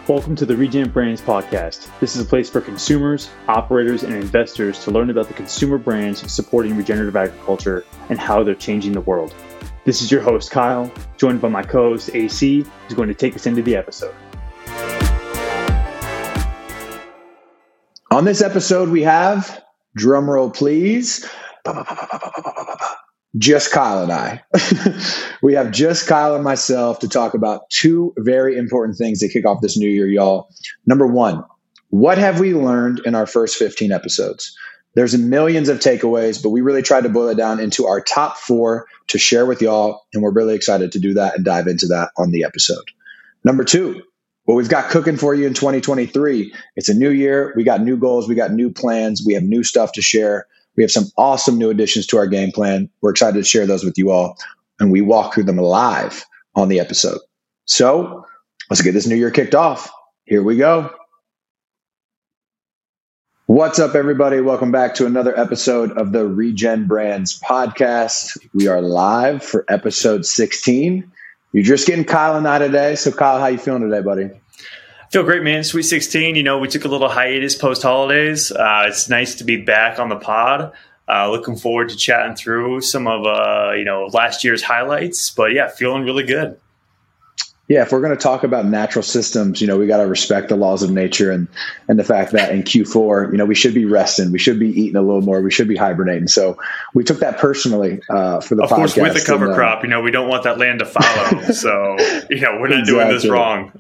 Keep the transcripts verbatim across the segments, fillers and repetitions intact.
Welcome to the Regen Brands podcast. This is a place for consumers, operators, and investors to learn about the consumer brands supporting regenerative agriculture and how they're changing the world. This is your host, Kyle, joined by my co-host, A C, who's going to take us into the episode. On this episode, we have, drumroll please, just Kyle and I. We have just Kyle and myself to talk about two very important things to kick off this new year, y'all. Number one, what have we learned in our first fifteen episodes? There's millions of takeaways, but we really tried to boil it down into our top four to share with y'all, and we're really excited to do that and dive into that on the episode. Number two, what we've got cooking for you in twenty twenty-three. It's a new year. We got new goals. We got new plans. We have new stuff to share. We have some awesome new additions to our game plan. We're excited to share those with you all, and we walk through them live on the episode. So let's get this new year kicked off. Here we go. What's up, everybody? Welcome back to another episode of the Regen Brands podcast. We are live for episode sixteen. You're just getting Kyle and I today. So Kyle, how you feeling today, buddy? Feel great, man. Sweet sixteen. You know, we took a little hiatus post-holidays. Uh, it's nice to be back on the pod. Uh, looking forward to chatting through some of, uh, you know, last year's highlights. But, yeah, feeling really good. Yeah, if we're going to talk about natural systems, you know, we got to respect the laws of nature and and the fact that in Q four, you know, we should be resting. We should be eating a little more. We should be hibernating. So we took that personally uh, for the of podcast. Of course, with the cover and, uh, crop, you know, we don't want that land to follow. So, you know, we're not exactly. doing this wrong.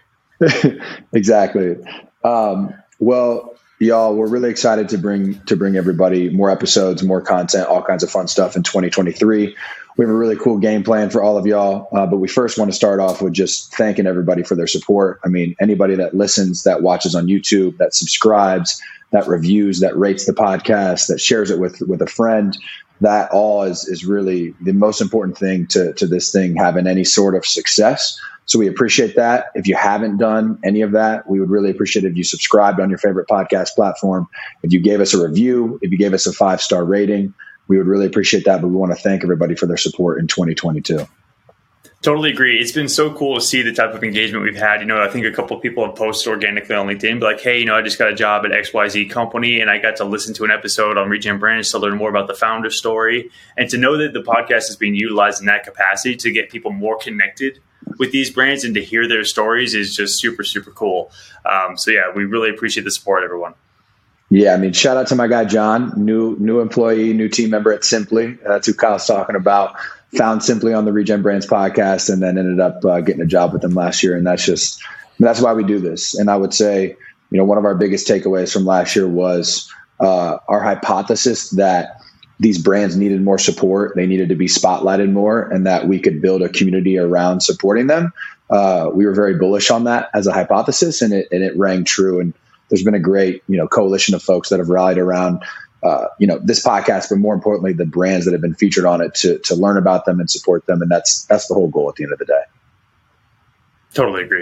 Exactly. Um, well, y'all, we're really excited to bring to bring everybody more episodes, more content, all kinds of fun stuff in twenty twenty-three. We have a really cool game plan for all of y'all, uh, but we first want to start off with just thanking everybody for their support. I mean, anybody that listens, that watches on YouTube, that subscribes, that reviews, that rates the podcast, that shares it with with a friend, that all is is really the most important thing to to this thing having any sort of success. So we appreciate that. If you haven't done any of that, we would really appreciate it if you subscribed on your favorite podcast platform. If you gave us a review, if you gave us a five-star rating, we would really appreciate that. But we want to thank everybody for their support in twenty twenty-two. Totally agree. It's been so cool to see the type of engagement we've had. You know, I think a couple of people have posted organically on LinkedIn, be like, hey, you know, I just got a job at X Y Z company and I got to listen to an episode on Regen Brands to learn more about the founder story and to know that the podcast is being utilized in that capacity to get people more connected with these brands and to hear their stories is just super, super cool. Um, so, yeah, we really appreciate the support, everyone. Yeah, I mean, shout out to my guy, John, new new employee, new team member at Simply. That's who Kyle's talking about. Found Simply on the Regen Brands podcast and then ended up uh, getting a job with them last year. And that's just, that's why we do this. And I would say, you know, one of our biggest takeaways from last year was uh, our hypothesis that these brands needed more support. They needed to be spotlighted more and that we could build a community around supporting them. Uh, we were very bullish on that as a hypothesis and it, and it rang true. And there's been a great, you know, coalition of folks that have rallied around Uh, you know, this podcast, but more importantly, the brands that have been featured on it to to learn about them and support them. And that's that's the whole goal at the end of the day. Totally agree.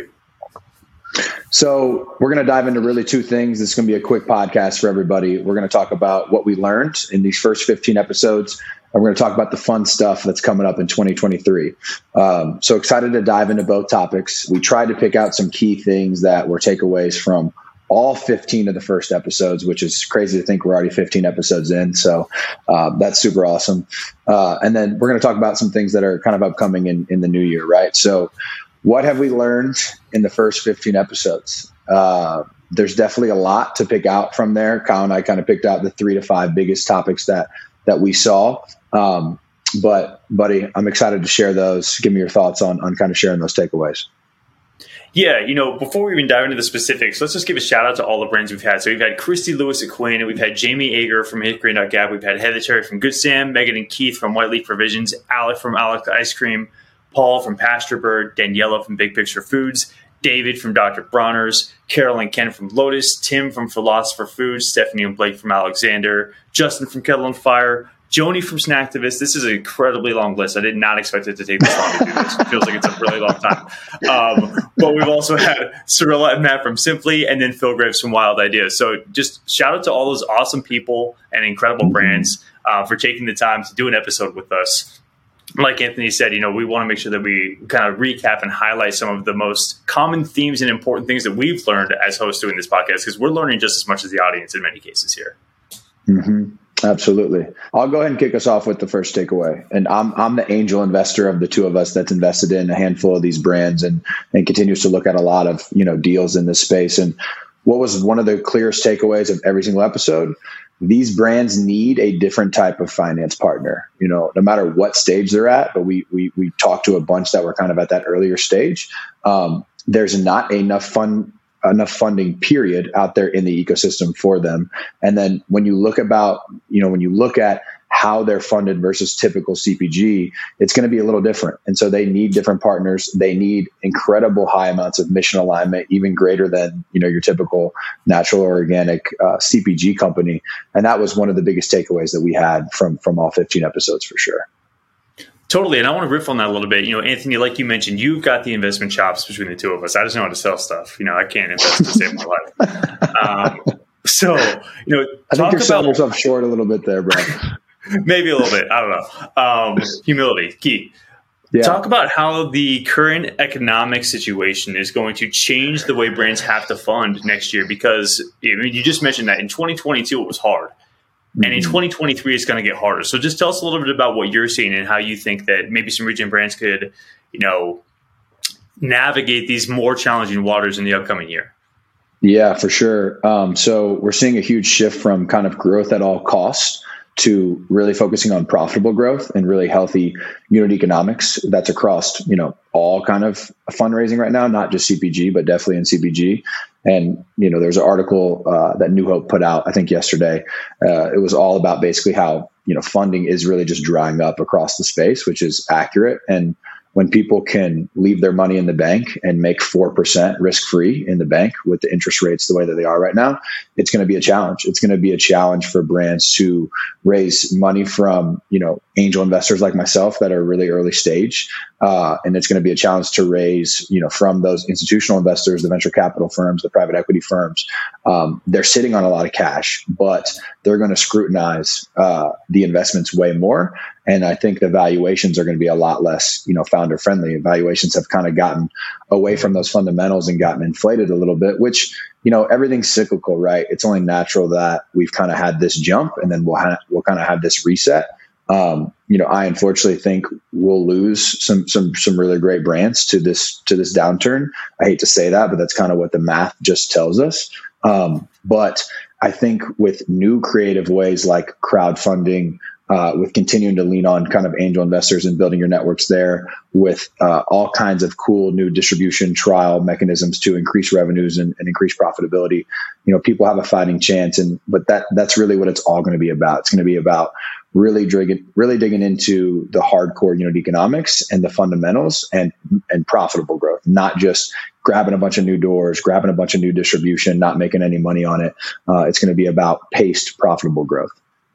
So we're going to dive into really two things. This is going to be a quick podcast for everybody. We're going to talk about what we learned in these first fifteen episodes. And we're going to talk about the fun stuff that's coming up in twenty twenty-three. Um, so excited to dive into both topics. We tried to pick out some key things that were takeaways from all fifteen of the first episodes, which is crazy to think we're already fifteen episodes in. So uh, that's super awesome. Uh, and then we're going to talk about some things that are kind of upcoming in, in the new year, right? So what have we learned in the first fifteen episodes? Uh, there's definitely a lot to pick out from there. Kyle and I kind of picked out the three to five biggest topics that that we saw. Um, but, buddy, I'm excited to share those. Give me your thoughts on on kind of sharing those takeaways. Yeah, you know, before we even dive into the specifics, let's just give a shout out to all the brands we've had. So we've had Christy Lewis at Quinn, and we've had Jamie Ager from Hickory Nut Gap. We've had Heather Terry from Good Sam, Megan and Keith from White Leaf Provisions, Alec from Alec Ice Cream, Paul from Pasture Bird, Daniela from Big Picture Foods, David from Doctor Bronner's, Carol and Ken from Lotus, Tim from Philosopher Foods, Stephanie and Blake from Alexander, Justin from Kettle and Fire, Joni from Snacktivist. This is an incredibly long list. I did not expect it to take this long to do this. It feels like it's a really long time. Um, but we've also had Cirilla and Matt from Simply and then Phil Graves from Wild Ideas. So just shout out to all those awesome people and incredible brands uh, for taking the time to do an episode with us. like Anthony said, you know, we want to make sure that we kind of recap and highlight some of the most common themes and important things that we've learned as hosts doing this podcast, because we're learning just as much as the audience in many cases here. Mm-hmm. Absolutely. I'll go ahead and kick us off with the first takeaway. And I'm I'm the angel investor of the two of us that's invested in a handful of these brands and and continues to look at a lot of, you know, deals in this space. And what was one of the clearest takeaways of every single episode? These brands need a different type of finance partner, you know, no matter what stage they're at. But we we we talked to a bunch that were kind of at that earlier stage. Um, there's not enough fun. enough funding period out there in the ecosystem for them. And then when you look about, you know, when you look at how they're funded versus typical C P G, it's going to be a little different. And so they need different partners. They need incredible high amounts of mission alignment, even greater than, you know, your typical natural or organic uh, C P G company. And that was one of the biggest takeaways that we had from, from all fifteen episodes for sure. Totally. And I want to riff on that a little bit. You know, Anthony, like you mentioned, you've got the investment chops between the two of us. I just know how to sell stuff. You know, I can't invest to save my life. Um, so, you know, I think you're selling yourself short a little bit there, bro. Maybe a little bit. I don't know. Um, humility, key. Yeah. Talk about how the current economic situation is going to change the way brands have to fund next year, because I mean, you just mentioned that in twenty twenty-two, it was hard. And in twenty twenty-three, it's going to get harder. So just tell us a little bit about what you're seeing and how you think that maybe some regen brands could, you know, navigate these more challenging waters in the upcoming year. Yeah, for sure. Um, so we're seeing a huge shift from kind of growth at all costs to really focusing on profitable growth and really healthy unit economics. That's across, you know, all kind of fundraising right now, not just C P G, but definitely in C P G. And, you know, there's an article uh, that New Hope put out, I think yesterday. Uh, it was all about basically how, you know, funding is really just drying up across the space, which is accurate. And when people can leave their money in the bank and make four percent risk-free in the bank with the interest rates the way that they are right now, it's going to be a challenge. It's going to be a challenge for brands to raise money from, you know, angel investors like myself that are really early stage. Uh, and it's going to be a challenge to raise, you know, from those institutional investors, the venture capital firms, the private equity firms. Um, they're sitting on a lot of cash, but they're going to scrutinize uh, the investments way more. And I think the valuations are going to be a lot less, you know, founder friendly. Valuations have kind of gotten away from those fundamentals and gotten inflated a little bit, which, you know, everything's cyclical, right? It's only natural that we've kind of had this jump and then we'll ha- we'll kind of have this reset. Um, you know, I unfortunately think we'll lose some some some really great brands to this to this downturn. I hate to say that, but that's kind of what the math just tells us. Um, but I think with new creative ways like crowdfunding, Uh, with continuing to lean on kind of angel investors and building your networks there, with uh, all kinds of cool new distribution trial mechanisms to increase revenues and, and increase profitability, you know, people have a fighting chance. And but that that's really what it's all going to be about. It's going to be about really digging really digging into the hardcore unit economics and the fundamentals and and profitable growth, not just grabbing a bunch of new doors, grabbing a bunch of new distribution, not making any money on it. Uh, it's going to be about paced, profitable growth.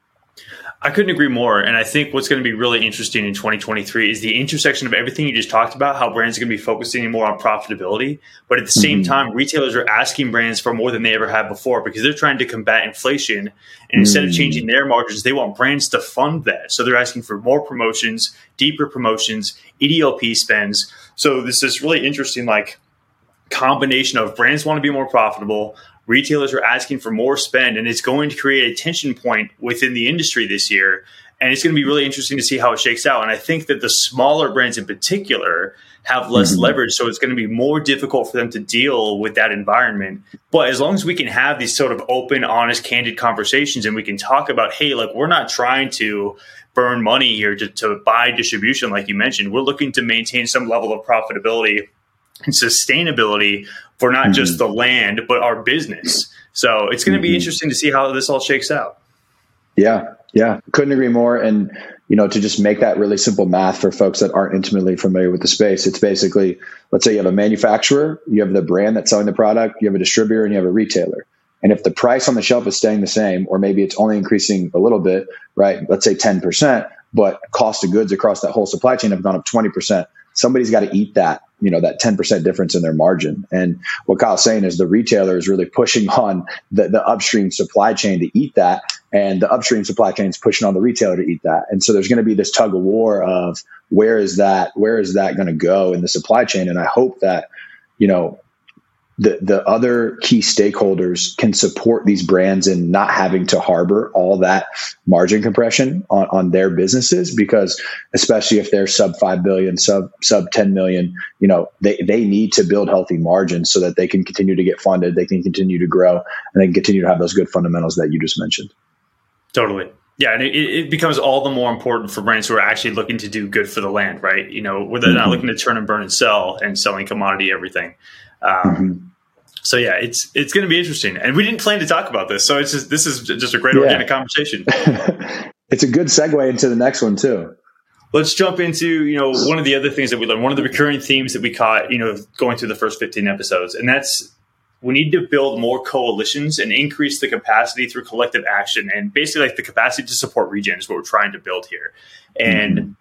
I couldn't agree more. And I think what's going to be really interesting in twenty twenty-three is the intersection of everything you just talked about, how brands are going to be focusing more on profitability. But at the same mm-hmm. time, retailers are asking brands for more than they ever have before because they're trying to combat inflation. And mm-hmm. instead of changing their margins, they want brands to fund that. So they're asking for more promotions, deeper promotions, E D L P spends. So this is really interesting, like combination of brands want to be more profitable, retailers are asking for more spend, and it's going to create a tension point within the industry this year. And it's going to be really interesting to see how it shakes out. And I think that the smaller brands in particular have less mm-hmm. leverage. So it's going to be more difficult for them to deal with that environment. But as long as we can have these sort of open, honest, candid conversations and we can talk about, hey, like we're not trying to burn money here to, to buy distribution, like you mentioned. We're looking to maintain some level of profitability and sustainability for not mm-hmm. just the land, but our business. So it's going to be mm-hmm. interesting to see how this all shakes out. Yeah. Yeah. Couldn't agree more. And, you know, to just make that really simple math for folks that aren't intimately familiar with the space, it's basically, let's say you have a manufacturer, you have the brand that's selling the product, you have a distributor, and you have a retailer. And if the price on the shelf is staying the same, or maybe it's only increasing a little bit, right? Let's say ten percent, but cost of goods across that whole supply chain have gone up twenty percent. Somebody's got to eat that, you know, that ten percent difference in their margin. And what Kyle's saying is the retailer is really pushing on the, the upstream supply chain to eat that. And the upstream supply chain is pushing on the retailer to eat that. And so there's going to be this tug of war of where is that, where is that going to go in the supply chain? And I hope that, you know, the, the other key stakeholders can support these brands in not having to harbor all that margin compression on, on their businesses, because especially if they're sub five billion, sub, sub ten million, you know, they, they need to build healthy margins so that they can continue to get funded, they can continue to grow, and they can continue to have those good fundamentals that you just mentioned. Totally. Yeah, and it, it becomes all the more important for brands who are actually looking to do good for the land, right? You know, where they're mm-hmm. not looking to turn and burn and sell and selling commodity everything. Um, mm-hmm. So yeah, it's it's going to be interesting, and we didn't plan to talk about this, so it's just this is just a great yeah. organic conversation. It's a good segue into the next one too. Let's jump into, you know, one of the other things that we learned, one of the recurring themes that we caught, you know, going through the first fifteen episodes, and that's we need to build more coalitions and increase the capacity through collective action, and basically like the capacity to support regen is what we're trying to build here, and. Mm-hmm.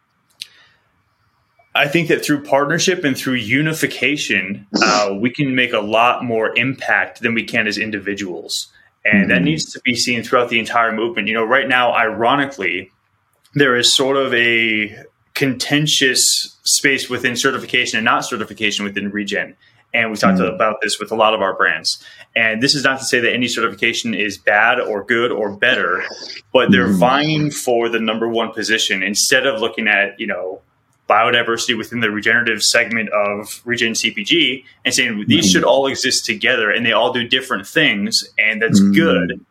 I think that through partnership and through unification, uh, we can make a lot more impact than we can as individuals. And mm-hmm. that needs to be seen throughout the entire movement. You know, right now, ironically, there is sort of a contentious space within certification and not certification within regen. And we've talked mm-hmm. about this with a lot of our brands. And this is not to say that any certification is bad or good or better, but they're mm-hmm. vying for the number one position instead of looking at, you know, biodiversity within the regenerative segment of Regen C P G and saying these mm-hmm. should all exist together and they all do different things, and that's mm-hmm. good.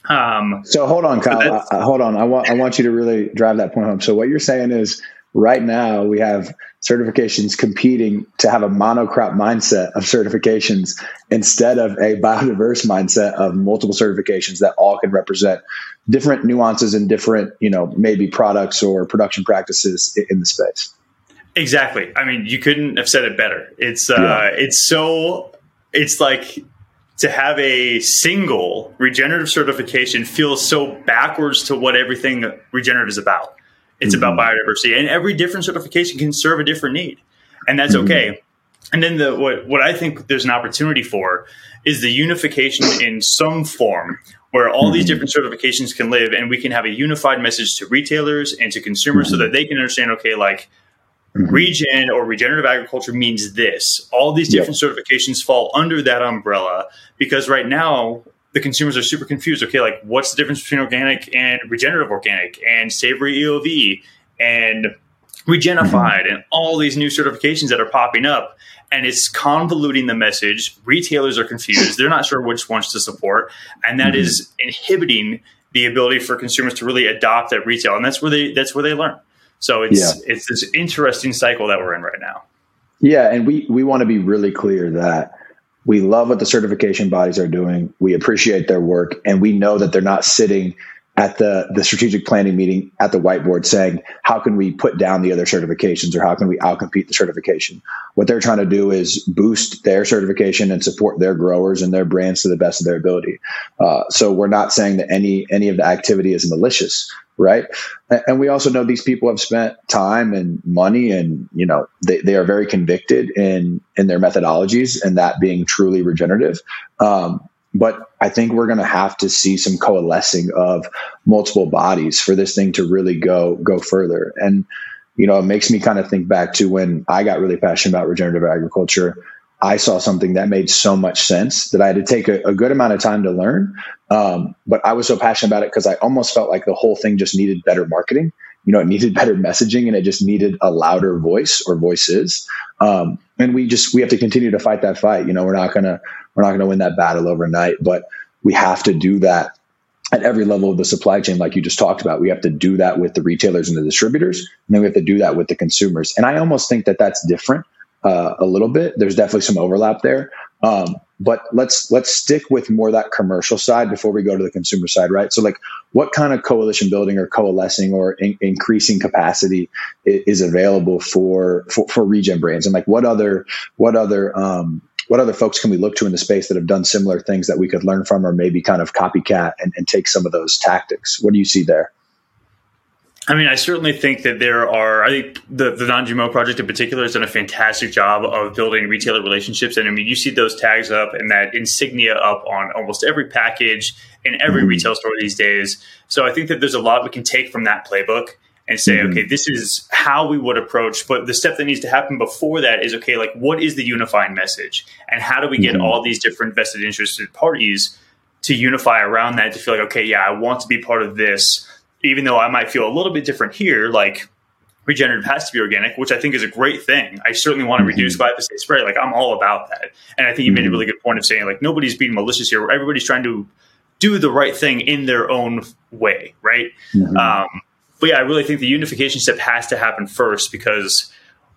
Um, so hold on, Kyle. Uh, hold on. I want I want you to really drive that point home. So what you're saying is right now we have certifications competing to have a monocrop mindset of certifications instead of a biodiverse mindset of multiple certifications that all can represent different nuances and different, you know, maybe products or production practices in the space. Exactly. I mean, you couldn't have said it better. It's uh, yeah. it's so it's like to have a single regenerative certification feels so backwards to what everything regenerative is about. It's mm-hmm. about biodiversity, and every different certification can serve a different need, and that's mm-hmm. okay. And then the what what I think there's an opportunity for is the unification in some form where all mm-hmm. these different certifications can live, and we can have a unified message to retailers and to consumers mm-hmm. so that they can understand, okay, like mm-hmm. regen or regenerative agriculture means this. All these different yep. certifications fall under that umbrella, because right now the consumers are super confused. Okay, like what's the difference between organic and regenerative organic and savory E O V and Regenified mm-hmm. and all these new certifications that are popping up? And it's convoluting the message. Retailers are confused. They're not sure which ones to support. And that mm-hmm. is inhibiting the ability for consumers to really adopt at retail. And that's where they that's where they learn. So it's yeah. it's this interesting cycle that we're in right now. Yeah, and we we want to be really clear that we love what the certification bodies are doing. We appreciate their work, and we know that they're not sitting at the, the strategic planning meeting at the whiteboard saying, how can we put down the other certifications or how can we outcompete the certification? What they're trying to do is boost their certification and support their growers and their brands to the best of their ability. Uh, so we're not saying that any any of the activity is malicious, right? And we also know these people have spent time and money, and you know they, they are very convicted in in their methodologies and that being truly regenerative. Um, But I think we're going to have to see some coalescing of multiple bodies for this thing to really go go further. And, you know, it makes me kind of think back to when I got really passionate about regenerative agriculture. I saw something that made so much sense that I had to take a, a good amount of time to learn. Um, but I was so passionate about it because I almost felt like the whole thing just needed better marketing. You know, it needed better messaging, and it just needed a louder voice or voices. Um, and we just we have to continue to fight that fight. You know, we're not gonna we're not gonna win that battle overnight, but we have to do that at every level of the supply chain, like you just talked about. We have to do that with the retailers and the distributors, and then we have to do that with the consumers. And I almost think that that's different uh, a little bit. There's definitely some overlap there. Um, but let's let's stick with more that commercial side before we go to the consumer side, right? So like what kind of coalition building or coalescing or in, increasing capacity is, is available for, for, for regen brands? And like what other what other um, what other folks can we look to in the space that have done similar things that we could learn from or maybe kind of copycat and, and take some of those tactics? What do you see there? I mean, I certainly think that there are, I think the, the Non-G M O Project in particular has done a fantastic job of building retailer relationships. And I mean, you see those tags up and that insignia up on almost every package in every Mm-hmm. retail store these days. So I think that there's a lot we can take from that playbook and say, Mm-hmm. okay, this is how we would approach. But the step that needs to happen before that is, okay, like what is the unifying message? And how do we get Mm-hmm. all these different vested interested parties to unify around that, to feel like, okay, yeah, I want to be part of this, even though I might feel a little bit different here, like regenerative has to be organic, which I think is a great thing. I certainly want to Mm-hmm. reduce glyphosate spray. Like I'm all about that. And I think you made a Mm-hmm. really good point of saying like nobody's being malicious here. Everybody's trying to do the right thing in their own way, right? Mm-hmm. Um, but yeah, I really think the unification step has to happen first, because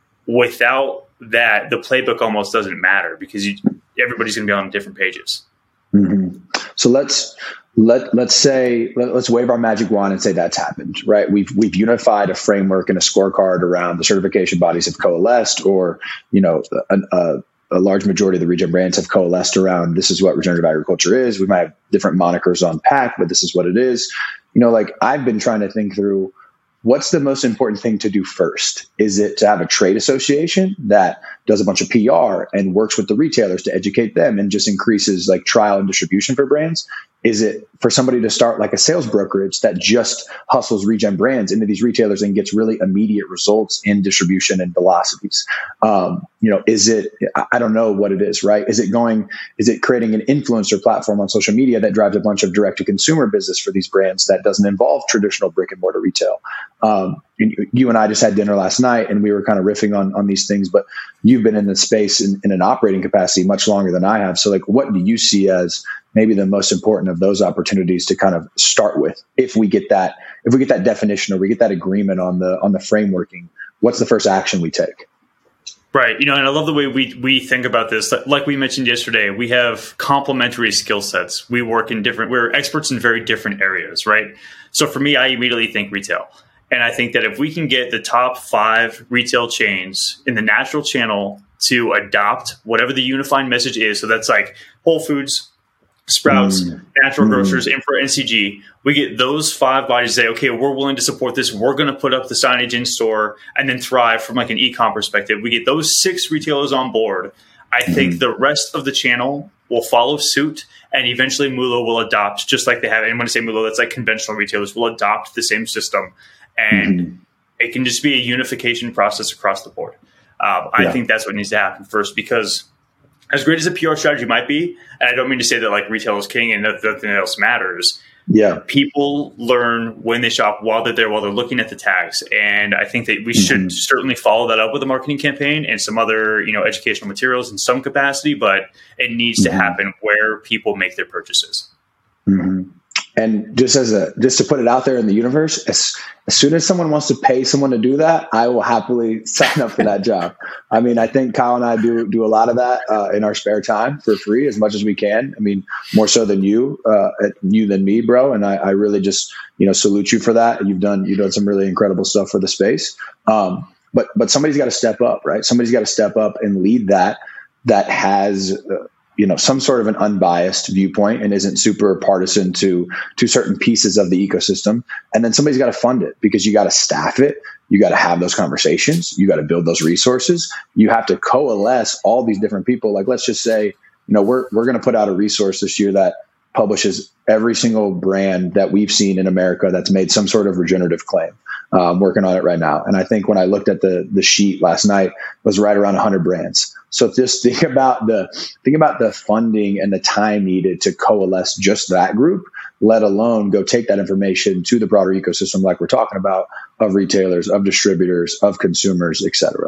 without that, the playbook almost doesn't matter, because you, everybody's going to be on different pages. Mm-hmm. So let's let let's say let, let's wave our magic wand and say that's happened, right? We've we've unified a framework and a scorecard around the certification bodies have coalesced, or you know, a, a, a large majority of the regen brands have coalesced around this is what regenerative agriculture is. We might have different monikers on pack, but this is what it is. You know, like I've been trying to think through, what's the most important thing to do first? Is it to have a trade association that does a bunch of P R and works with the retailers to educate them and just increases like trial and distribution for brands? Is it for somebody to start like a sales brokerage that just hustles regen brands into these retailers and gets really immediate results in distribution and velocities? Um, you know, is it, I don't know what it is, right? Is it going, is it creating an influencer platform on social media that drives a bunch of direct to consumer business for these brands that doesn't involve traditional brick and mortar retail? Um, you and I just had dinner last night and we were kind of riffing on, on these things, but you've been in the space in, in an operating capacity much longer than I have. So like, what do you see as maybe the most important of those opportunities to kind of start with? If we get that, if we get that definition or we get that agreement on the, on the frameworking, what's the first action we take? Right. You know, and I love the way we, we think about this. Like we mentioned yesterday, we have complementary skill sets. We work in different, we're experts in very different areas, right? So for me, I immediately think retail. And I think that if we can get the top five retail chains in the natural channel to adopt whatever the unifying message is, so that's like Whole Foods, Sprouts, Mm. Natural Mm. Grocers, Infra, N C G, we get those five bodies to say, okay, we're willing to support this. We're going to put up the signage in store and then thrive from like an e-com perspective. We get those six retailers on board. I Mm. think the rest of the channel will follow suit, and eventually MULO will adopt, just like they have. And when I say MULO, that's like conventional retailers will adopt the same system. And Mm-hmm. it can just be a unification process across the board. Um, I Yeah. think that's what needs to happen first, because as great as a P R strategy might be, and I don't mean to say that like retail is king and nothing else matters, Yeah. people learn when they shop while they're there, while they're looking at the tags. And I think that we should Mm-hmm. certainly follow that up with a marketing campaign and some other, you know, educational materials in some capacity, but it needs Mm-hmm. to happen where people make their purchases. Mm-hmm. And just as a, just to put it out there in the universe, as, as soon as someone wants to pay someone to do that, I will happily sign up for that job. I mean, I think Kyle and I do, do a lot of that uh, in our spare time for free as much as we can. I mean, more so than you, uh, you than me, bro. And I, I really just, you know, salute you for that. You've done, you've done some really incredible stuff for the space. Um, but, but somebody's got to step up, right? Somebody's got to step up and lead that, that has, uh, you know, some sort of an unbiased viewpoint and isn't super partisan to, to certain pieces of the ecosystem. And then somebody's got to fund it, because you got to staff it. You got to have those conversations. You got to build those resources. You have to coalesce all these different people. Like, let's just say, you know, we're, we're going to put out a resource this year that publishes every single brand that we've seen in America that's made some sort of regenerative claim. Uh, I'm working on it right now. And I think when I looked at the the sheet last night, it was right around one hundred brands. So just think about the think about the funding and the time needed to coalesce just that group, let alone go take that information to the broader ecosystem like we're talking about, of retailers, of distributors, of consumers, et cetera.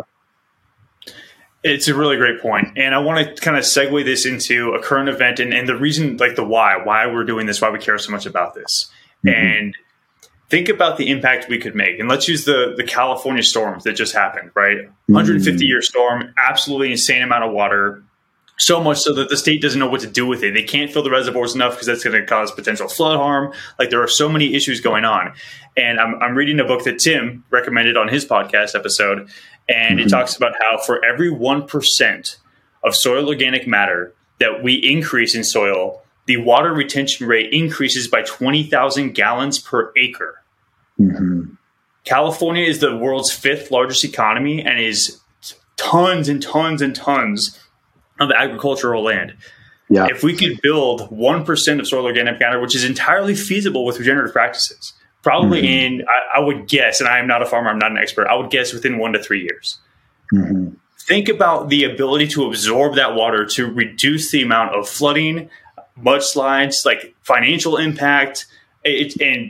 It's a really great point. And I want to kind of segue this into a current event and, and the reason, like the why, why we're doing this, why we care so much about this. Mm-hmm. And think about the impact we could make. And let's use the, the California storms that just happened, right? one hundred fifty year storm, absolutely insane amount of water. So much so that the state doesn't know what to do with it. They can't fill the reservoirs enough because that's going to cause potential flood harm. Like, there are so many issues going on. And I'm, I'm reading a book that Tim recommended on his podcast episode. And mm-hmm. it talks about how for every one percent of soil organic matter that we increase in soil, the water retention rate increases by twenty thousand gallons per acre. Mm-hmm. California is the world's fifth largest economy and is tons and tons and tons of agricultural land. Yeah. If we could build one percent of soil organic matter, which is entirely feasible with regenerative practices, probably mm-hmm. in, I, I would guess, and I am not a farmer, I'm not an expert, I would guess within one to three years. Mm-hmm. Think about the ability to absorb that water to reduce the amount of flooding, mudslides, like financial impact, it, and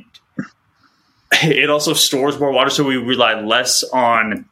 it also stores more water, so we rely less on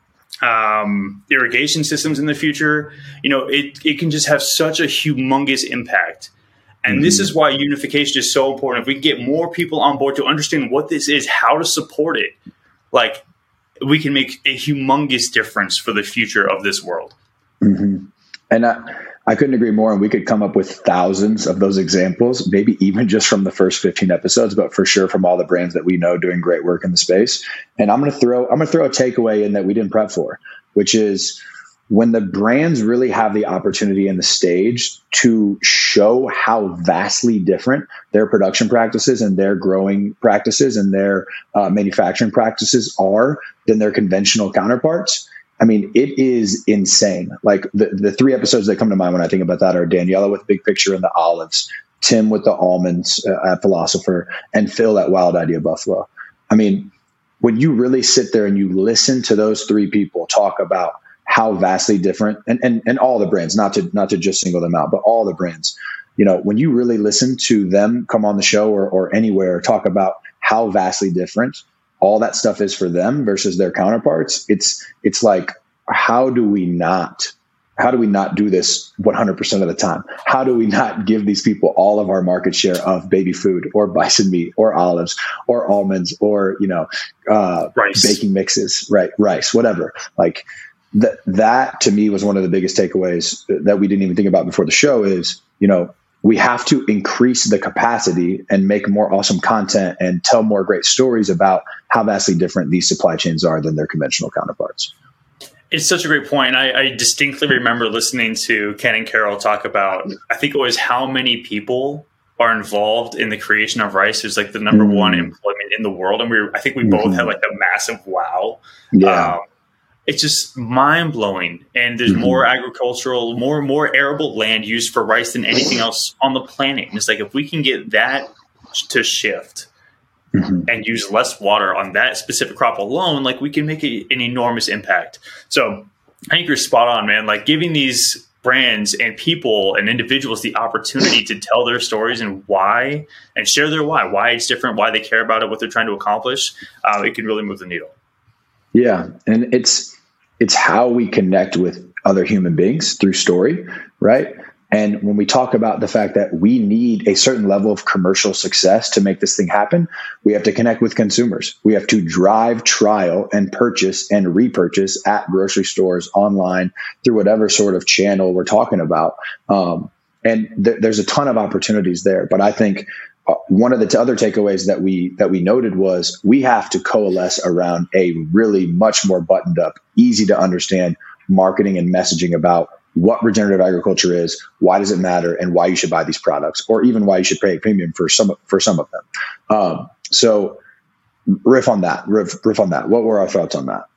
um, irrigation systems in the future. You know, it, it can just have such a humongous impact. And mm-hmm. this is why unification is so important. If we can get more people on board to understand what this is, how to support it, like we can make a humongous difference for the future of this world. Mm-hmm. And I, I couldn't agree more. And we could come up with thousands of those examples, maybe even just from the first fifteen episodes, but for sure from all the brands that we know doing great work in the space. And I'm going to throw, I'm going to throw a takeaway in that we didn't prep for, which is when the brands really have the opportunity and the stage to show how vastly different their production practices and their growing practices and their uh, manufacturing practices are than their conventional counterparts. I mean, it is insane. Like the, the three episodes that come to mind when I think about that are Daniela with Big Picture and the olives, Tim with the almonds uh, at Philosopher, and Phil at Wild Idea Buffalo. I mean, when you really sit there and you listen to those three people talk about how vastly different, and, and, and all the brands, not to not to just single them out, but all the brands, you know, when you really listen to them come on the show or, or anywhere talk about how vastly different all that stuff is for them versus their counterparts, it's it's like, how do we not, how do we not do this one hundred percent of the time? How do we not give these people all of our market share of baby food or bison meat or olives or almonds or, you know, uh, rice. baking mixes, right? Rice, whatever. Like, That that to me was one of the biggest takeaways that we didn't even think about before the show is, you know, we have to increase the capacity and make more awesome content and tell more great stories about how vastly different these supply chains are than their conventional counterparts. It's such a great point. I, I distinctly remember listening to Ken and Carol talk about, I think it was how many people are involved in the creation of rice. It's like the number mm. one employment in the world. And we were, I think we both mm-hmm. had like a massive wow. Yeah. Um, It's just mind blowing. And there's mm-hmm. more agricultural, more and more arable land used for rice than anything else on the planet. And it's like, if we can get that to shift mm-hmm. and use less water on that specific crop alone, like we can make a, an enormous impact. So I think you're spot on, man. Like giving these brands and people and individuals the opportunity to tell their stories and why, and share their why, why it's different, why they care about it, what they're trying to accomplish, uh, it can really move the needle. Yeah. And it's, it's how we connect with other human beings through story, right? And when we talk about the fact that we need a certain level of commercial success to make this thing happen, we have to connect with consumers. We have to drive trial and purchase and repurchase at grocery stores, online, through whatever sort of channel we're talking about. Um, and th- there's a ton of opportunities there. But I think Uh, one of the t- other takeaways that we that we noted was we have to coalesce around a really much more buttoned up, easy to understand marketing and messaging about what regenerative agriculture is, why does it matter, and why you should buy these products, or even why you should pay a premium for some for some of them. Um, so, riff on that. Riff, riff on that. What were our thoughts on that?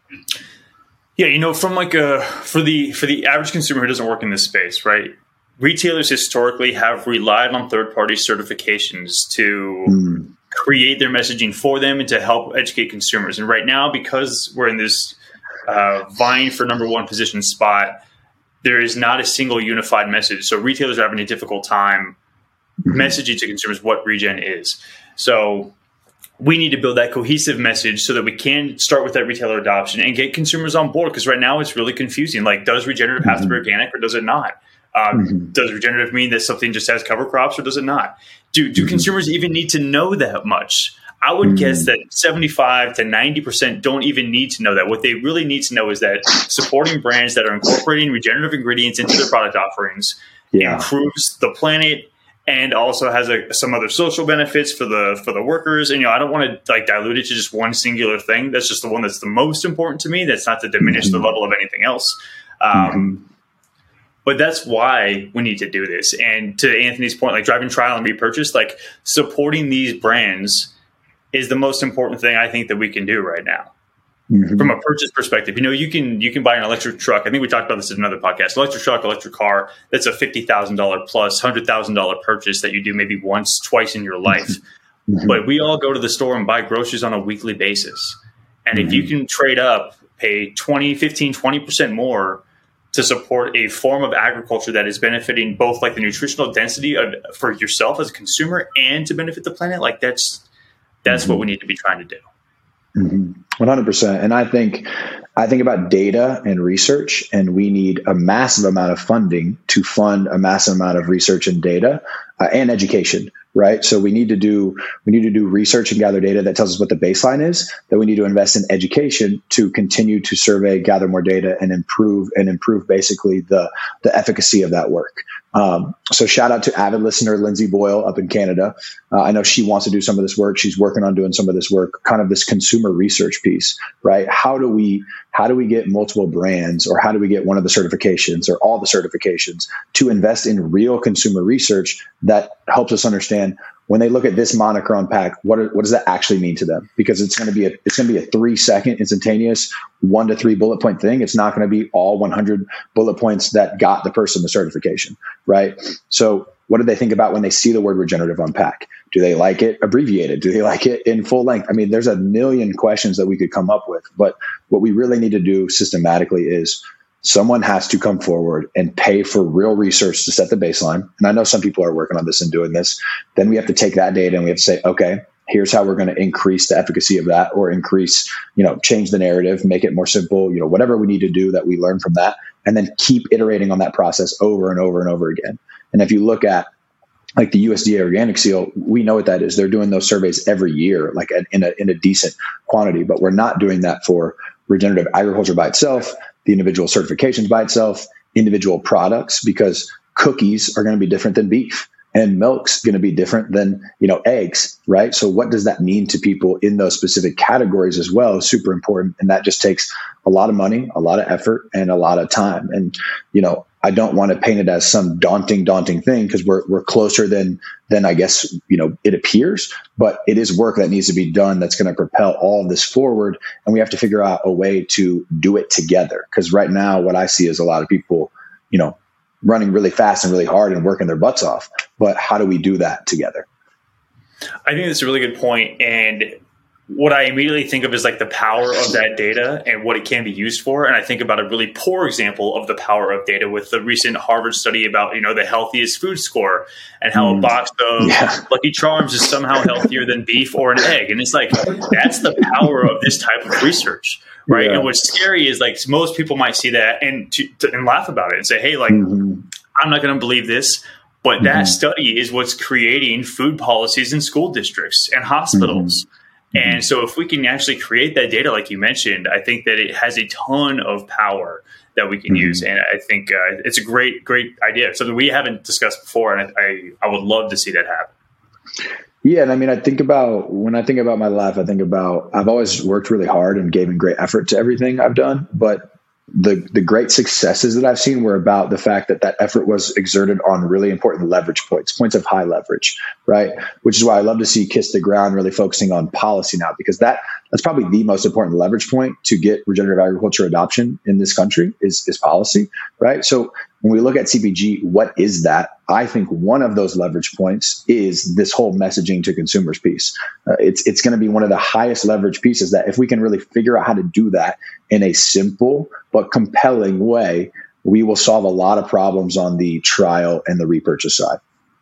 Yeah, you know, from like a for the for the average consumer who doesn't work in this space, right? Retailers historically have relied on third-party certifications to mm. create their messaging for them and to help educate consumers. And right now, because we're in this uh, vying for number one position spot, there is not a single unified message. So retailers are having a difficult time mm. messaging to consumers what regen is. So we need to build that cohesive message so that we can start with that retailer adoption and get consumers on board. Because right now it's really confusing. Like, does regenerative mm-hmm. have to be organic or does it not? Um, mm-hmm. Does regenerative mean that something just has cover crops or does it not? Do do mm-hmm. consumers even need to know that much? I would mm-hmm. guess that seventy-five to ninety percent don't even need to know that. What they really need to know is that supporting brands that are incorporating regenerative ingredients into their product offerings yeah. improves the planet and also has a, some other social benefits for the for the workers. And, you know, I don't want to like dilute it to just one singular thing. That's just the one that's the most important to me. That's not to diminish mm-hmm. the level of anything else. Um, mm-hmm. But that's why we need to do this. And to Anthony's point, like driving trial and repurchase, like supporting these brands is the most important thing I think that we can do right now. Mm-hmm. From a purchase perspective, you know, you can you can buy an electric truck. I think we talked about this in another podcast. Electric truck, electric car. That's a fifty thousand dollar plus hundred thousand dollar purchase that you do maybe once, twice in your life. Mm-hmm. But we all go to the store and buy groceries on a weekly basis. And mm-hmm. if you can trade up, pay twenty, fifteen, twenty percent more to support a form of agriculture that is benefiting both like the nutritional density of, for yourself as a consumer and to benefit the planet, like that's that's mm-hmm. what we need to be trying to do. Mm-hmm. one hundred percent. And I think, I think about data and research, and we need a massive amount of funding to fund a massive amount of research and data uh, and education, right? So we need to do, we need to do research and gather data that tells us what the baseline is. That we need to invest in education to continue to survey, gather more data, and improve and improve basically the, the efficacy of that work. Um, so shout out to avid listener Lindsay Boyle up in Canada. Uh, I know she wants to do some of this work. She's working on doing some of this work, kind of this consumer research piece, right? How do we how do we get multiple brands, or how do we get one of the certifications or all the certifications to invest in real consumer research that helps us understand when they look at this moniker on pack, what are, what does that actually mean to them? Because it's going to be a it's going to be a three second instantaneous one to three bullet point thing. It's not going to be all one hundred bullet points that got the person the certification, right? So what do they think about when they see the word regenerative on pack? Do they like it abbreviated? Do they like it in full length? I mean, there's a million questions that we could come up with, but what we really need to do systematically is someone has to come forward and pay for real research to set the baseline. And I know some people are working on this and doing this. Then we have to take that data and we have to say, okay, here's how we're going to increase the efficacy of that, or increase, you know, change the narrative, make it more simple, you know, whatever we need to do that we learn from that, and then keep iterating on that process over and over and over again. And if you look at like the U S D A Organic Seal, we know what that is. They're doing those surveys every year, like in a, in a decent quantity, but we're not doing that for regenerative agriculture by itself, the individual certifications by itself, individual products, because cookies are going to be different than beef, and milk's going to be different than, you know, eggs, right? So what does that mean to people in those specific categories as well is super important. And that just takes a lot of money, a lot of effort, and a lot of time. And, you know, I don't want to paint it as some daunting, daunting thing, because we're we're closer than than I guess, you know, it appears, but it is work that needs to be done that's going to propel all of this forward. And we have to figure out a way to do it together. Because right now, what I see is a lot of people, you know, running really fast and really hard and working their butts off. But how do we do that together? I think that's a really good point. And what I immediately think of is like the power of that data and what it can be used for. And I think about a really poor example of the power of data with the recent Harvard study about, you know, the healthiest food score and how mm. a box of yeah. Lucky Charms is somehow healthier than beef or an egg. And it's like, that's the power of this type of research, right? Yeah. And what's scary is like most people might see that and to, to, and laugh about it and say, hey, like, mm-hmm. I'm not going to believe this. But that mm-hmm. study is what's creating food policies in school districts and hospitals. Mm-hmm. And so if we can actually create that data, like you mentioned, I think that it has a ton of power that we can mm-hmm. use. And I think uh, it's a great, great idea. Something we haven't discussed before. And I, I, I would love to see that happen. Yeah. And I mean, I think about, when I think about my life, I think about, I've always worked really hard and given great effort to everything I've done. But the the great successes that I've seen were about the fact that that effort was exerted on really important leverage points, points of high leverage, right? Which is why I love to see Kiss the Ground really focusing on policy now, because that that's probably the most important leverage point to get regenerative agriculture adoption in this country is, is policy, right? So when we look at C P G, what is that? I think one of those leverage points is this whole messaging to consumers piece. Uh, it's it's going to be one of the highest leverage pieces that if we can really figure out how to do that in a simple but compelling way, we will solve a lot of problems on the trial and the repurchase side.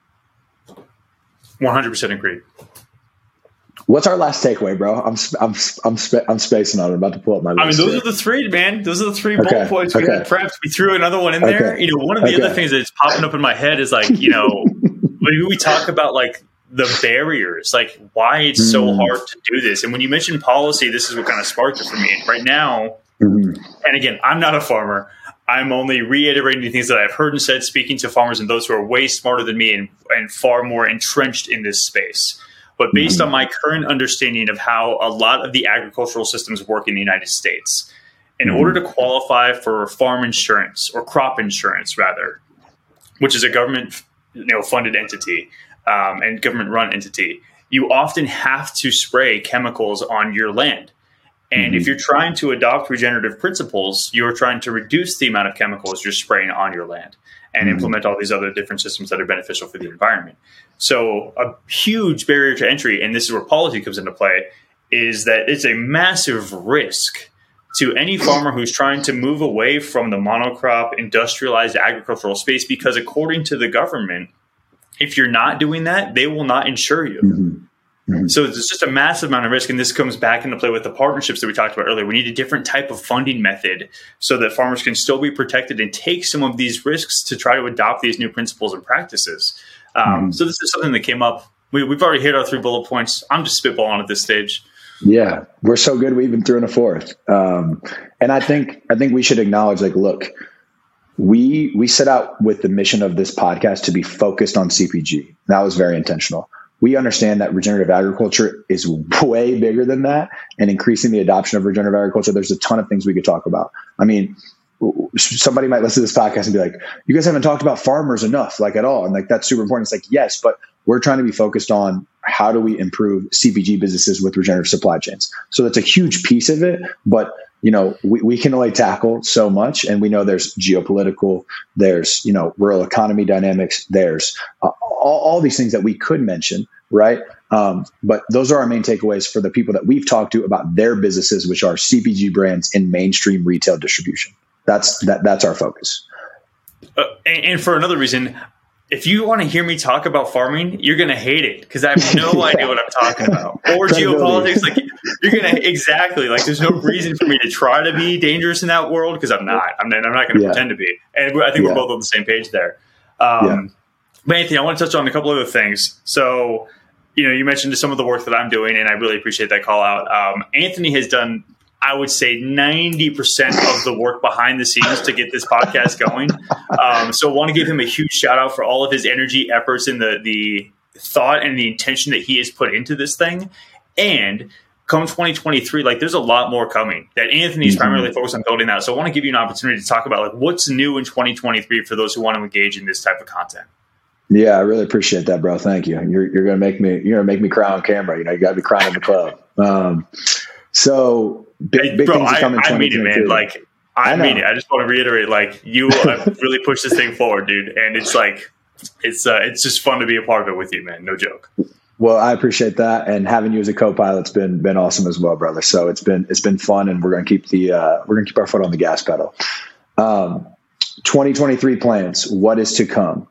one hundred percent agree. What's our last takeaway, bro? I'm I'm I'm I'm spacing on it. I'm about to pull up my list. I mean, those here. are the three, man. Those are the three okay. bullet points we okay. had prepped. We threw another one in okay. there. You know, one of the okay. other things that's popping up in my head is like, you know, maybe we talk about like the barriers, like why it's mm. so hard to do this. And when you mentioned policy, this is what kind of sparked it for me. Right now, mm-hmm. and again, I'm not a farmer. I'm only reiterating things that I've heard and said, speaking to farmers and those who are way smarter than me and, and far more entrenched in this space. But based on my current understanding of how a lot of the agricultural systems work in the United States, in mm-hmm. order to qualify for farm insurance or crop insurance, rather, which is a government you know, funded entity um, and government run entity, you often have to spray chemicals on your land. And mm-hmm. if you're trying to adopt regenerative principles, you're trying to reduce the amount of chemicals you're spraying on your land and mm-hmm. implement all these other different systems that are beneficial for the environment. So a huge barrier to entry, and this is where policy comes into play, is that it's a massive risk to any farmer who's trying to move away from the monocrop industrialized agricultural space, because according to the government, if you're not doing that, they will not insure you. Mm-hmm. Mm-hmm. So it's just a massive amount of risk. And this comes back into play with the partnerships that we talked about earlier. We need a different type of funding method so that farmers can still be protected and take some of these risks to try to adopt these new principles and practices. Um, mm-hmm. So this is something that came up. We, we've already hit our three bullet points. I'm just spitballing at this stage. Yeah, we're so good. We even threw in a fourth. Um, and I think, I think we should acknowledge, like, look, we, we set out with the mission of this podcast to be focused on C P G. That was very intentional. We understand that regenerative agriculture is way bigger than that, and increasing the adoption of regenerative agriculture. There's a ton of things we could talk about. I mean, somebody might listen to this podcast and be like, you guys haven't talked about farmers enough, like, at all. And like, that's super important. It's like, yes, but we're trying to be focused on how do we improve C P G businesses with regenerative supply chains. So that's a huge piece of it, but you know, we, we can only tackle so much. And we know there's geopolitical, there's, you know, rural economy dynamics, there's uh, all, all these things that we could mention, right? Um, but those are our main takeaways for the people that we've talked to about their businesses, which are C P G brands in mainstream retail distribution. That's that. That's our focus. Uh, and, and for another reason, if you want to hear me talk about farming, you're going to hate it because I have no yeah. idea what I'm talking about. Or geopolitics, like you're going to exactly like. There's no reason for me to try to be dangerous in that world because I'm not. I'm, I'm not going to yeah. pretend to be. And I think yeah. we're both on the same page there. Um, yeah. But Anthony, I want to touch on a couple other things. So, you know, you mentioned some of the work that I'm doing, and I really appreciate that call out. Um, Anthony has done, I would say, ninety percent of the work behind the scenes to get this podcast going. Um, so I want to give him a huge shout out for all of his energy, efforts, and the, the thought and the intention that he has put into this thing. And come twenty twenty-three, like there's a lot more coming that Anthony's mm-hmm. primarily focused on building out. So I want to give you an opportunity to talk about like what's new in twenty twenty-three for those who want to engage in this type of content. Yeah, I really appreciate that, bro. Thank you. You're, you're going to make me, you're going to make me cry on camera. You know, you got to be crying in the club. Um, so big, hey, big bro, things are coming. I, I mean it, man. Like, I, I mean it. I just want to reiterate, like, you have really pushed this thing forward, dude. And it's like, it's, uh, it's just fun to be a part of it with you, man. No joke. Well, I appreciate that. And having you as a co-pilot's been, been awesome as well, brother. So it's been, it's been fun, and we're going to keep the, uh, we're going to keep our foot on the gas pedal. Um, twenty twenty-three plans, what is to come?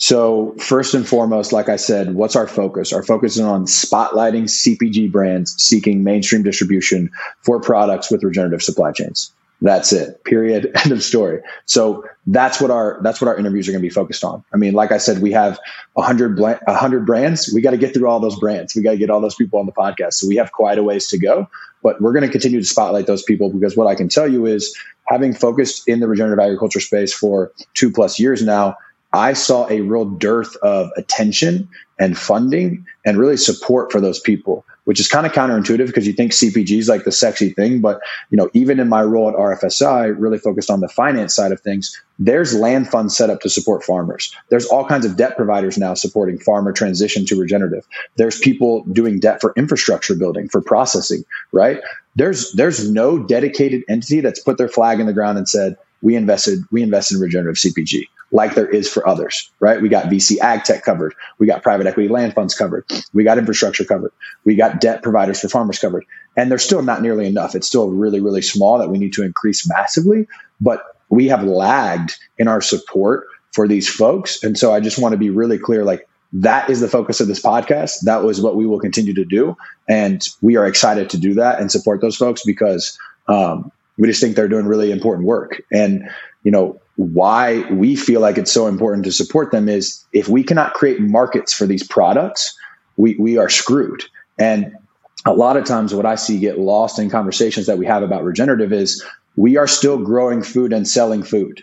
So first and foremost, like I said, what's our focus? Our focus is on spotlighting C P G brands seeking mainstream distribution for products with regenerative supply chains. That's it. Period. End of story. So that's what our that's what our interviews are going to be focused on. I mean, like I said, we have a hundred a hundred brands. We got to get through all those brands. We got to get all those people on the podcast. So we have quite a ways to go, but we're going to continue to spotlight those people, because what I can tell you is, having focused in the regenerative agriculture space for two plus years now, I saw a real dearth of attention and funding and really support for those people, which is kind of counterintuitive because you think C P G is like the sexy thing. But, you know, even in my role at R F S I, really focused on the finance side of things, there's land funds set up to support farmers. There's all kinds of debt providers now supporting farmer transition to regenerative. There's people doing debt for infrastructure building, for processing, right? There's, there's no dedicated entity that's put their flag in the ground and said, we invested, we invest in regenerative C P G, like there is for others, right? We got V C ag tech covered. We got private equity land funds covered. We got infrastructure covered. We got debt providers for farmers covered. And they're still not nearly enough. It's still really, really small that we need to increase massively, but we have lagged in our support for these folks. And so I just want to be really clear, like, that is the focus of this podcast. That was what we will continue to do. And we are excited to do that and support those folks, because um, we just think they're doing really important work. And, you know, why we feel like it's so important to support them is, if we cannot create markets for these products, we, we are screwed. And a lot of times what I see get lost in conversations that we have about regenerative is, we are still growing food and selling food.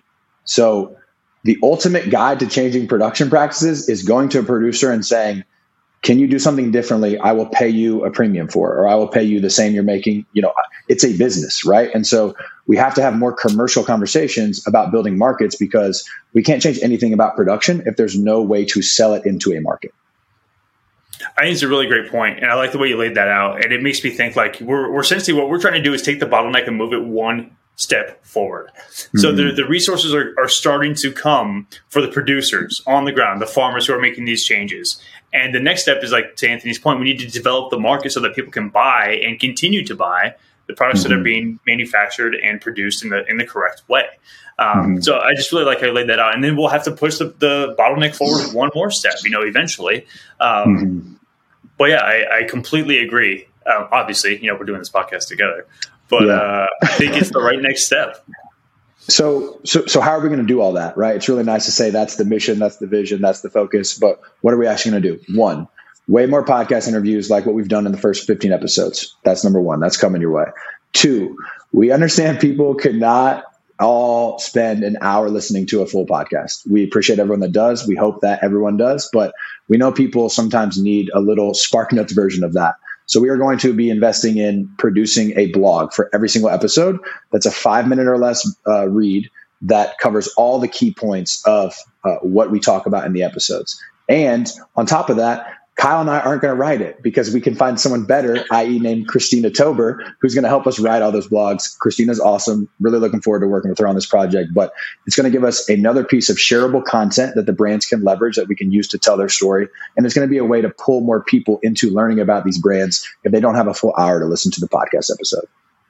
So the ultimate guide to changing production practices is going to a producer and saying, can you do something differently? I will pay you a premium for it, or I will pay you the same you're making. You know, it's a business, right? And so we have to have more commercial conversations about building markets, because we can't change anything about production if there's no way to sell it into a market. I think it's a really great point, and I like the way you laid that out. And it makes me think like we're, we're essentially what we're trying to do is take the bottleneck and move it one step forward. Mm-hmm. So the, the resources are, are starting to come for the producers on the ground, the farmers who are making these changes. And the next step is, like to Anthony's point, we need to develop the market so that people can buy and continue to buy the products mm-hmm. that are being manufactured and produced in the in the correct way. Um, mm-hmm. So I just really like how you laid that out. And then we'll have to push the, the bottleneck forward one more step, you know, eventually. Um, mm-hmm. But yeah, I, I completely agree. Um, obviously, you know, we're doing this podcast together, but yeah. uh, I think it's the right next step. So, so, so how are we going to do all that, right? It's really nice to say that's the mission, that's the vision, that's the focus, but what are we actually going to do? One, way more podcast interviews like what we've done in the first fifteen episodes. That's number one. That's coming your way. Two, we understand people could not all spend an hour listening to a full podcast. We appreciate everyone that does. We hope that everyone does, but we know people sometimes need a little SparkNotes version of that. So we are going to be investing in producing a blog for every single episode. That's a five minute or less uh, read that covers all the key points of uh, what we talk about in the episodes. And on top of that, Kyle and I aren't going to write it because we can find someone better, that is named Christina Tober, who's going to help us write all those blogs. Christina's awesome. Really looking forward to working with her on this project, but it's going to give us another piece of shareable content that the brands can leverage that we can use to tell their story. And it's going to be a way to pull more people into learning about these brands if they don't have a full hour to listen to the podcast episode.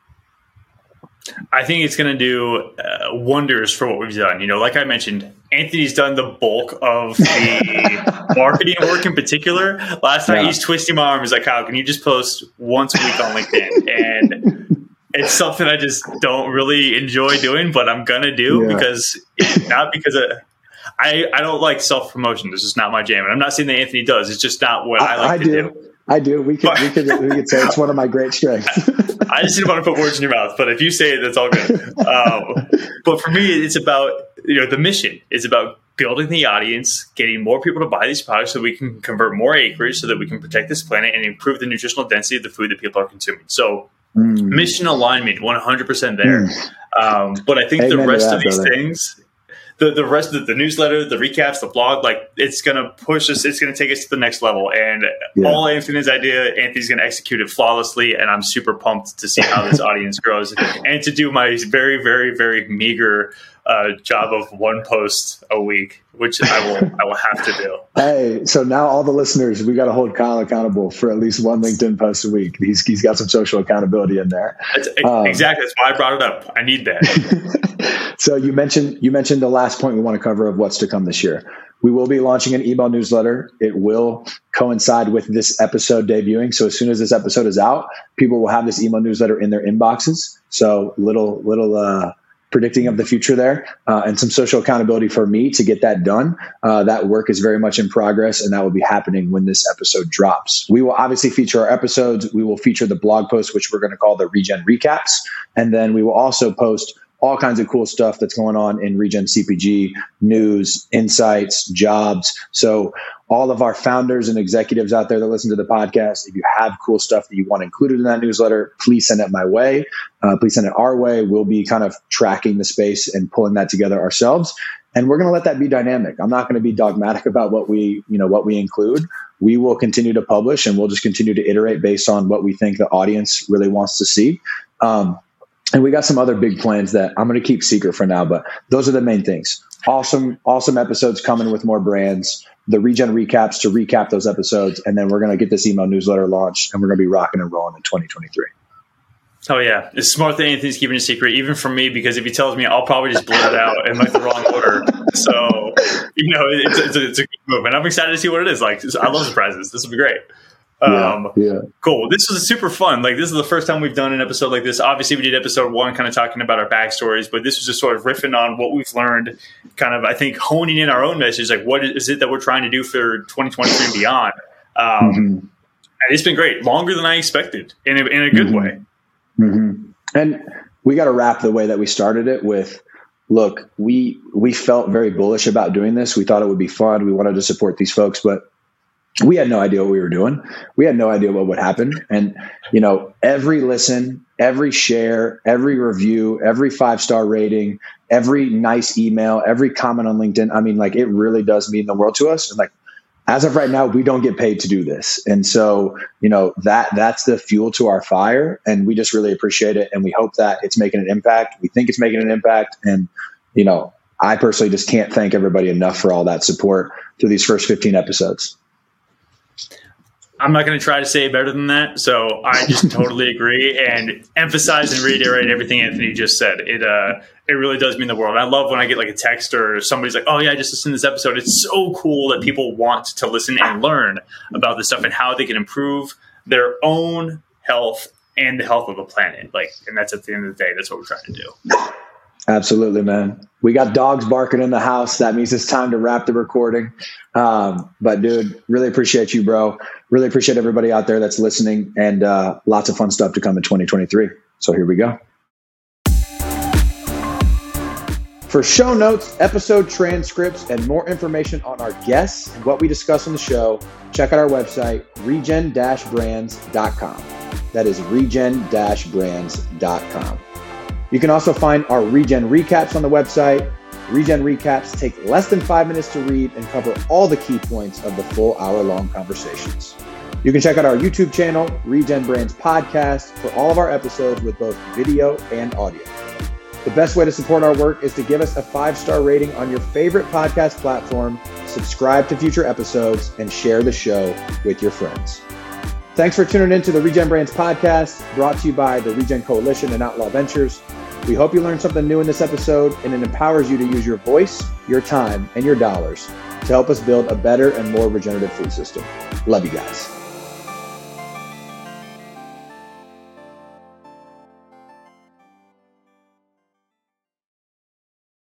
I think it's going to do uh, wonders for what we've done. You know, like I mentioned, Anthony's done the bulk of the marketing work in particular. Last night, yeah. he's twisting my arm. He's like, Kyle, can you just post once a week on LinkedIn? And it's something I just don't really enjoy doing, but I'm going to do yeah. because not because of, I, I don't like self-promotion. This is not my jam. And I'm not saying that Anthony does. It's just not what I, I like I to do. do. I do. We could, we could, we could say it's one of my great strengths. I just didn't want to put words in your mouth, but if you say it, that's all good. Um, but for me, it's about, you know, the mission. It's about building the audience, getting more people to buy these products so we can convert more acreage so that we can protect this planet and improve the nutritional density of the food that people are consuming. So mm. mission alignment, one hundred percent there. Mm. Um, but I think Amen the rest that, of these brother. things... The, the rest of the newsletter, the recaps, the blog, like it's going to push us. It's going to take us to the next level. And yeah. all Anthony's idea, Anthony's going to execute it flawlessly. And I'm super pumped to see how this audience grows and to do my very, very, very meager uh, job of one post a week, which I will I will have to do. Hey, so now all the listeners, we got to hold Kyle accountable for at least one LinkedIn post a week. He's he's got some social accountability in there. That's, um, exactly. That's why I brought it up. I need that. So you mentioned you mentioned the last point we want to cover of what's to come this year. We will be launching an email newsletter. It will coincide with this episode debuting. So as soon as this episode is out, people will have this email newsletter in their inboxes. So little little uh, predicting of the future there, uh, and some social accountability for me to get that done. Uh, that work is very much in progress, and that will be happening when this episode drops. We will obviously feature our episodes. We will feature the blog post, which we're going to call the Regen Recaps. And then we will also post all kinds of cool stuff that's going on in Regen C P G, news, insights, jobs. So all of our founders and executives out there that listen to the podcast, if you have cool stuff that you want included in that newsletter, please send it my way. Uh, please send it our way. We'll be kind of tracking the space and pulling that together ourselves. And we're going to let that be dynamic. I'm not going to be dogmatic about what we, you know, what we include. We will continue to publish, and we'll just continue to iterate based on what we think the audience really wants to see. Um, And we got some other big plans that I'm going to keep secret for now, but those are the main things. Awesome, awesome episodes coming with more brands, the Regen Recaps to recap those episodes, and then we're going to get this email newsletter launched, and we're going to be rocking and rolling in twenty twenty-three. Oh, yeah. It's smart that Anthony's keeping a secret, even from me, because if he tells me, I'll probably just blurt it out in like the wrong order. So, you know, it's, it's, a, it's a good move. And I'm excited to see what it is. Like, I love surprises. This will be great. Um, yeah, yeah. Cool. This was super fun. Like, this is the first time we've done an episode like this. Obviously, we did episode one kind of talking about our backstories, but this was just sort of riffing on what we've learned, kind of, I think, honing in our own message. Like, what is it that we're trying to do for twenty twenty-three and beyond? Um, mm-hmm. And it's been great. Longer than I expected in a, in a good mm-hmm. way. Mm-hmm. And we got to wrap the way that we started it with, look, we, we felt very bullish about doing this. We thought it would be fun. We wanted to support these folks, but we had no idea what we were doing. We had no idea what would happen. And, you know, every listen, every share, every review, every five-star rating, every nice email, every comment on LinkedIn, I mean, like, it really does mean the world to us. And like, as of right now, we don't get paid to do this. And so, you know, that that's the fuel to our fire. And we just really appreciate it. And we hope that it's making an impact. We think it's making an impact. And, you know, I personally just can't thank everybody enough for all that support through these first fifteen episodes. I'm not going to try to say it better than that. So I just totally agree and emphasize and reiterate everything Anthony just said. It uh, it really does mean the world. I love when I get like a text or somebody's like, oh yeah, I just listened to this episode. It's so cool that people want to listen and learn about this stuff and how they can improve their own health and the health of the planet. Like, and that's at the end of the day, that's what we're trying to do. Absolutely, man. We got dogs barking in the house. That means it's time to wrap the recording. Um, but dude, really appreciate you, bro. Really appreciate everybody out there that's listening, and uh, lots of fun stuff to come in twenty twenty-three. So here we go. For show notes, episode transcripts, and more information on our guests and what we discuss on the show, check out our website, regen dash brands dot com. That is regen dash brands dot com. You can also find our Regen recaps on the website. Regen recaps take less than five minutes to read and cover all the key points of the full hour-long conversations. You can check out our YouTube channel, Regen Brands Podcast, for all of our episodes with both video and audio. The best way to support our work is to give us a five-star rating on your favorite podcast platform, subscribe to future episodes, and share the show with your friends. Thanks for tuning in to the Regen Brands Podcast, brought to you by the Regen Coalition and Outlaw Ventures. We hope you learned something new in this episode, and it empowers you to use your voice, your time, and your dollars to help us build a better and more regenerative food system. Love you guys.